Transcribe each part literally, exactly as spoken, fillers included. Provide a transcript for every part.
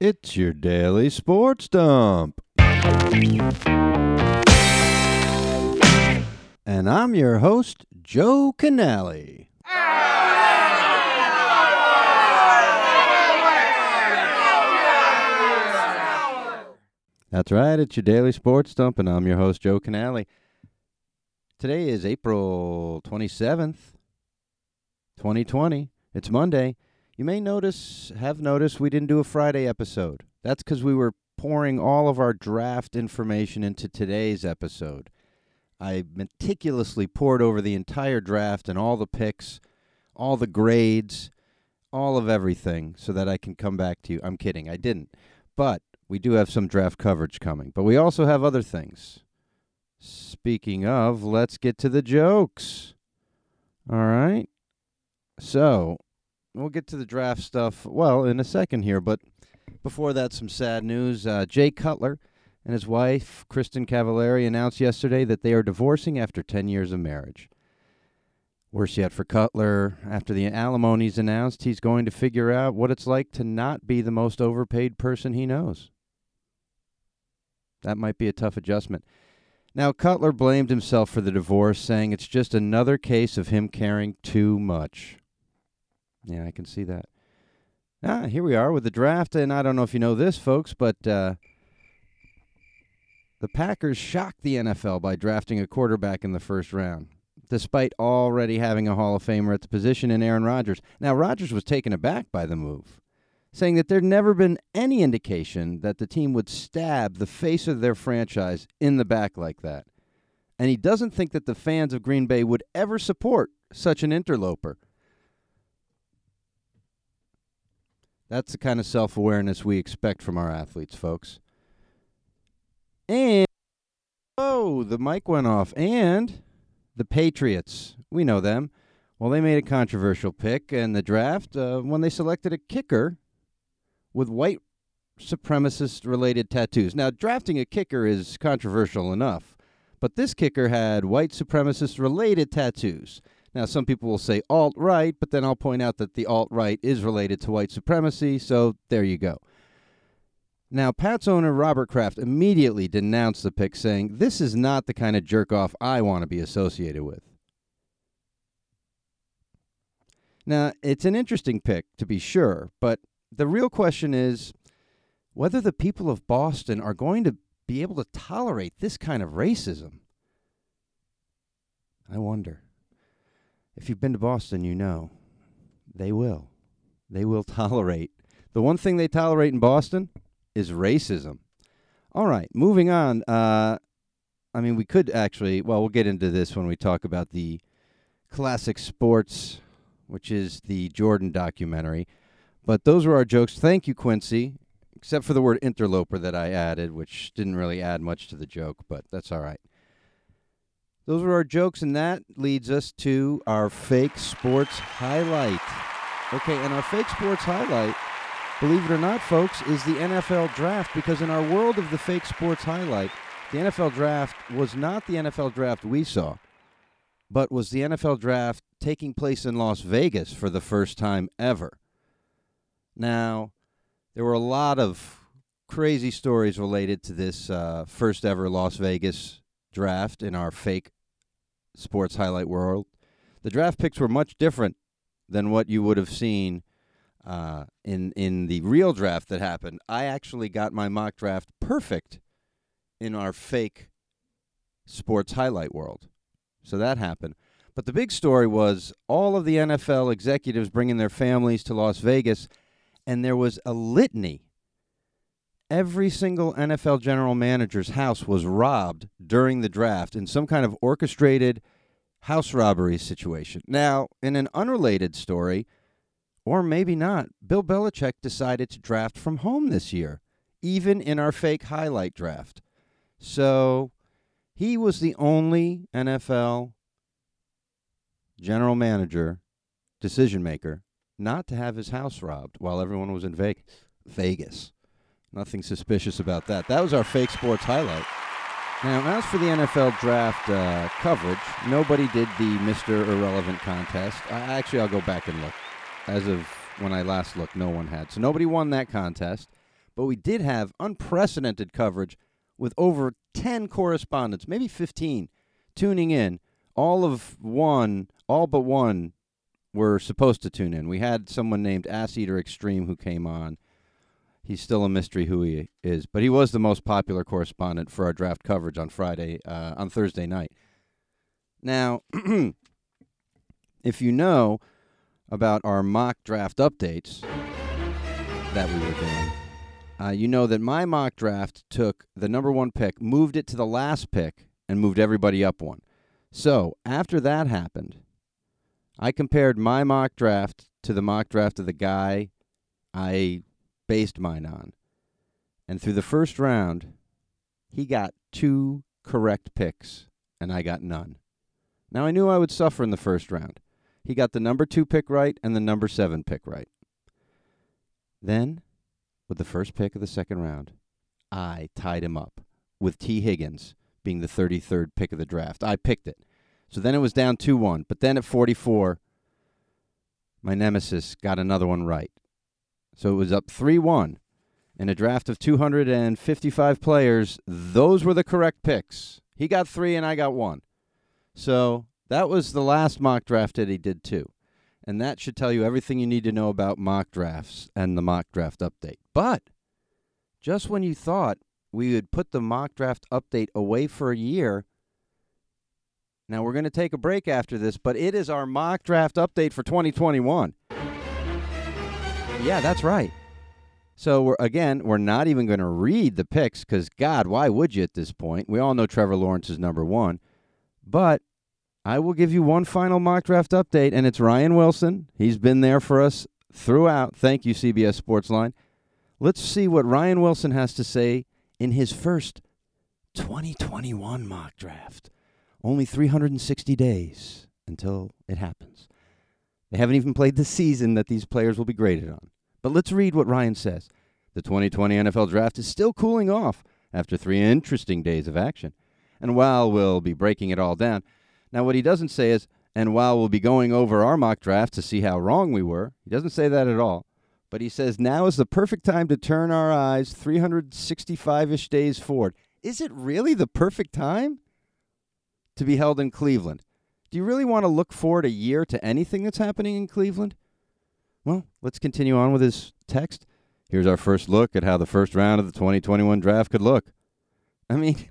It's your daily sports dump. And I'm your host, Joe Canale. That's right, it's your daily sports dump, and I'm your host, Joe Canale. Today is April twenty-seventh, twenty twenty. It's Monday. You may notice, have noticed, we didn't do a Friday episode. That's because we were pouring all of our draft information into today's episode. I meticulously poured over the entire draft and all the picks, all the grades, all of everything so that I can come back to you. I'm kidding, I didn't. But we do have some draft coverage coming. But we also have other things. Speaking of, let's get to the jokes. All right. So, we'll get to the draft stuff, well, in a second here. But before that, some sad news. Uh, Jay Cutler and his wife, Kristen Cavallari, announced yesterday that they are divorcing after ten years of marriage. Worse yet for Cutler, after the alimony's announced, he's going to figure out what it's like to not be the most overpaid person he knows. That might be a tough adjustment. Now, Cutler blamed himself for the divorce, saying it's just another case of him caring too much. Yeah, I can see that. Ah, here we are with the draft, and I don't know if you know this, folks, but uh, the Packers shocked the N F L by drafting a quarterback in the first round, despite already having a Hall of Famer at the position in Aaron Rodgers. Now, Rodgers was taken aback by the move, saying that there'd never been any indication that the team would stab the face of their franchise in the back like that. And he doesn't think that the fans of Green Bay would ever support such an interloper. That's the kind of self-awareness we expect from our athletes, folks. And, oh, the mic went off. And the Patriots, we know them. Well, they made a controversial pick in the draft uh, when they selected a kicker with white supremacist-related tattoos. Now, drafting a kicker is controversial enough, but this kicker had white supremacist-related tattoos. Now, some people will say alt-right, but then I'll point out that the alt-right is related to white supremacy, so there you go. Now, Pats owner Robert Kraft immediately denounced the pick, saying, "This is not the kind of jerk-off I want to be associated with." Now, it's an interesting pick, to be sure, but the real question is whether the people of Boston are going to be able to tolerate this kind of racism. I wonder. If you've been to Boston, you know. They will. They will tolerate. The one thing they tolerate in Boston is racism. All right, moving on. Uh, I mean, we could actually, well, we'll get into this when we talk about the Classic Sports, which is the Jordan documentary. But those were our jokes. Thank you, Quincy, except for the word interloper that I added, which didn't really add much to the joke, but that's all right. Those were our jokes, and that leads us to our fake sports highlight. Okay, and our fake sports highlight, believe it or not, folks, is the N F L draft, because in our world of the fake sports highlight, the N F L draft was not the N F L draft we saw, but was the N F L draft taking place in Las Vegas for the first time ever. Now, there were a lot of crazy stories related to this uh, first ever Las Vegas draft in our fake sports highlight world. The draft picks were much different than what you would have seen uh, in in the real draft that happened. I actually got my mock draft perfect in our fake sports highlight world. So that happened. But the big story was all of the N F L executives bringing their families to Las Vegas, and there was a litany. Every single N F L general manager's house was robbed during the draft in some kind of orchestrated house robbery situation. Now, in an unrelated story, or maybe not, Bill Belichick decided to draft from home this year, even in our fake highlight draft. So he was the only N F L general manager, decision maker, not to have his house robbed while everyone was in Vegas. Vegas. Nothing suspicious about that. That was our fake sports highlight. Now, as for the N F L draft uh, coverage, nobody did the Mister Irrelevant contest. Uh, actually, I'll go back and look. As of when I last looked, no one had. So nobody won that contest. but we did have unprecedented coverage with over ten correspondents, maybe fifteen, tuning in. All of one, all but one were supposed to tune in. We had someone named Ass Eater Extreme who came on. He's still a mystery who he is, but he was the most popular correspondent for our draft coverage on Friday, uh, on Thursday night. Now, if you know about our mock draft updates that we were doing, uh, you know that my mock draft took the number one pick, moved it to the last pick, and moved everybody up one. So after that happened, I compared my mock draft to the mock draft of the guy I based mine on. And through the first round, he got two correct picks, and I got none. Now, I knew I would suffer in the first round. He got the number two pick right and the number seven pick right. Then, with the first pick of the second round, I tied him up with T. Higgins being the thirty-third pick of the draft. I picked it. So then it was down two one. But then at forty-four, my nemesis got another one right. So it was up three one. In a draft of two hundred fifty-five players, those were the correct picks. He got three and I got one. So that was the last mock draft that he did too. And that should tell you everything you need to know about mock drafts and the mock draft update. But just when you thought we would put the mock draft update away for a year, now we're going to take a break after this, but it is our mock draft update for twenty twenty-one. Yeah, that's right. So, we're, again, we're not even going to read the picks because, God, why would you at this point? We all know Trevor Lawrence is number one. But I will give you one final mock draft update, and it's Ryan Wilson. He's been there for us throughout. Thank you, C B S Sportsline. Let's see what Ryan Wilson has to say in his first twenty twenty-one mock draft. Only three hundred sixty days until it happens. They haven't even played the season that these players will be graded on. But let's read what Ryan says. The twenty twenty N F L Draft is still cooling off after three interesting days of action. And while we'll be breaking it all down, now what he doesn't say is, and while we'll be going over our mock draft to see how wrong we were, he doesn't say that at all. But he says now is the perfect time to turn our eyes three hundred sixty-five-ish days forward. Is it really the perfect time to be held in Cleveland? Do you really want to look forward a year to anything that's happening in Cleveland? Well, let's continue on with his text. Here's our first look at how the first round of the twenty twenty-one draft could look. I mean,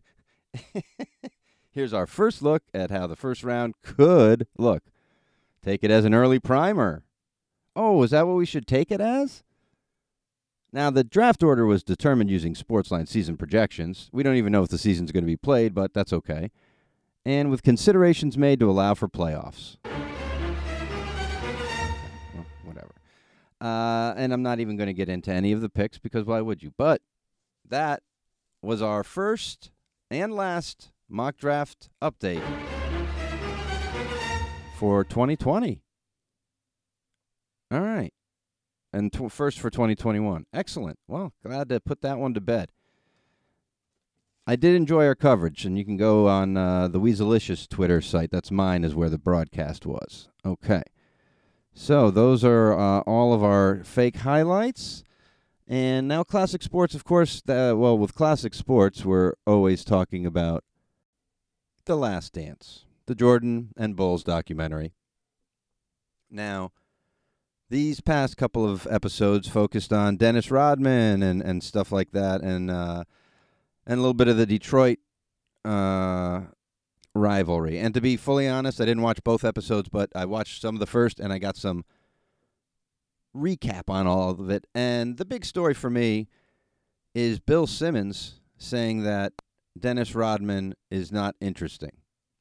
here's our first look at how the first round could look. Take it as an early primer. Oh, is that what we should take it as? Now, the draft order was determined using Sportsline season projections. We don't even know if the season's going to be played, but that's okay. And with considerations made to allow for playoffs. Well, whatever. Uh, and I'm not even going to get into any of the picks because why would you? But that was our first and last mock draft update for twenty twenty. All right. And t- first for twenty twenty-one. Excellent. Well, glad to put that one to bed. I did enjoy our coverage, and you can go on uh, the Weaselicious Twitter site. That's mine, is where the broadcast was. Okay. So those are uh, all of our fake highlights. And now Classic Sports, of course. Uh, well, with Classic Sports, we're always talking about The Last Dance, the Jordan and Bulls documentary. Now, these past couple of episodes focused on Dennis Rodman and, and stuff like that, and uh, and a little bit of the Detroit uh, rivalry. And to be fully honest, I didn't watch both episodes, but I watched some of the first, and I got some recap on all of it. And the big story for me is Bill Simmons saying that Dennis Rodman is not interesting.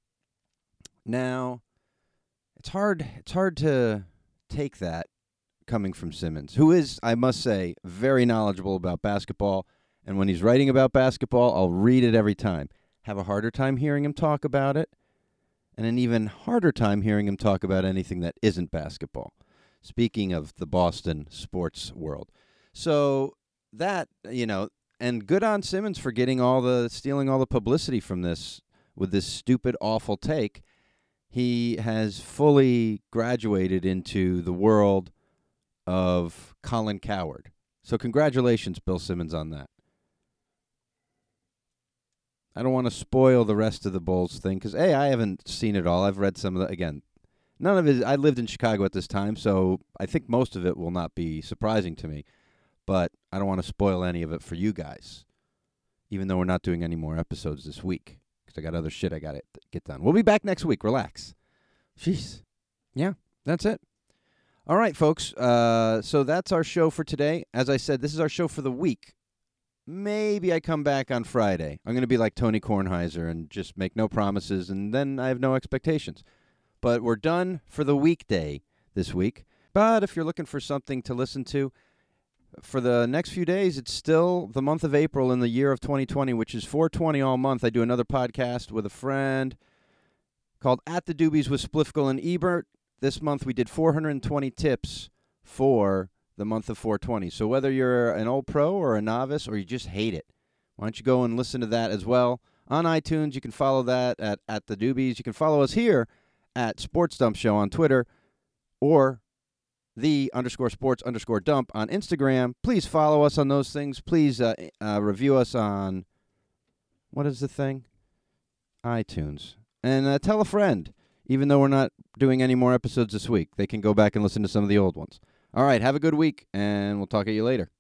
Now, it's hard. It's hard to take that coming from Simmons, who is, I must say, very knowledgeable about basketball. And when he's writing about basketball, I'll read it every time. Have a harder time hearing him talk about it, and an even harder time hearing him talk about anything that isn't basketball. Speaking of the Boston sports world. So that, you know, and good on Simmons for getting all the, stealing all the publicity from this with this stupid, awful take. He has fully graduated into the world of Colin Cowherd. So congratulations, Bill Simmons, on that. I don't want to spoil the rest of the Bulls thing because, A, I haven't seen it all. I've read some of the, again, none of it, I lived in Chicago at this time, so I think most of it will not be surprising to me. But I don't want to spoil any of it for you guys, even though we're not doing any more episodes this week because I got other shit I got to get done. We'll be back next week. Relax. Jeez. Yeah, that's it. All right, folks. Uh, so that's our show for today. As I said, this is our show for the week. Maybe I come back on Friday. I'm going to be like Tony Kornheiser and just make no promises, and then I have no expectations. But we're done for the weekday this week. But if you're looking for something to listen to, for the next few days, it's still the month of April in the year of twenty twenty, which is four twenty all month. I do another podcast with a friend called At the Doobies with Splifkel and Ebert. This month we did four hundred twenty tips for the month of four twenty. So whether you're an old pro or a novice or you just hate it, why don't you go and listen to that as well. On iTunes, you can follow that at, at the Doobies. You can follow us here at Sports Dump Show on Twitter or the underscore sports underscore dump on Instagram. Please follow us on those things. Please uh, uh, review us on, what is the thing? iTunes. And uh, tell a friend. Even though we're not doing any more episodes this week, they can go back and listen to some of the old ones. All right, have a good week, and we'll talk to you later.